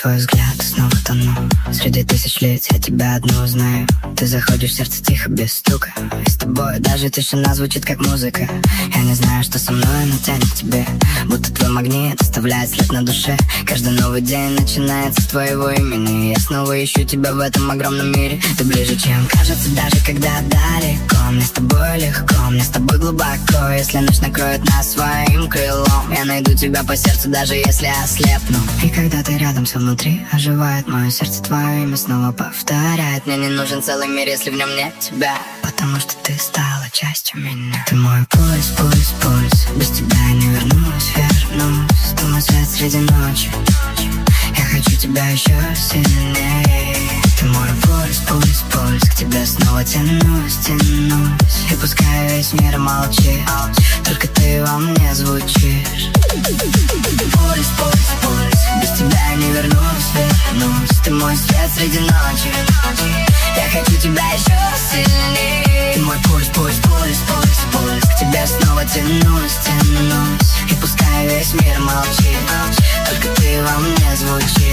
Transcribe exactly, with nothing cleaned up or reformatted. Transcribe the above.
твой взгляд, снова тону. Среди тысяч лиц я тебя одну узнаю. Ты заходишь в сердце тихо, без стука. И с тобой даже тишина звучит как музыка. Я не знаю, что со мной, но тянет к тебе. Будто твой магнит оставляет след на душе. Каждый новый день начинается с твоего имени. Я снова ищу тебя в этом огромном мире. Ты ближе, чем кажется, даже когда далеко. Мне с тобой легко, мне с тобой глубоко. Если ночь накроет нас своим крылом, я найду тебя по сердцу, даже если ослепну. И когда ты рядом, все внутри оживает. Мое сердце твое имя снова повторяет. Мне не нужен целый мир, если в нем нет тебя. Потому что ты стала частью меня. Ты мой пульс, пульс, пульс. Без тебя я не вернусь, вернусь. Ты мой свет среди ночи. Я хочу тебя еще сильнее. Ты мой пульс, пульс, пульс. К тебе снова тянусь, тянусь. И пускай весь мир молчит, только ты во мне звучишь. Пульс, пульс, пульс. Без тебя я не вернусь, вернусь. Ты мой свет среди ночи. Я хочу тебя еще сильнее. Ты мой пульс, пульс, пульс, пульс, пульс. К тебе снова тянусь, тянусь. И пускай весь мир молчит, только ты во мне звучишь.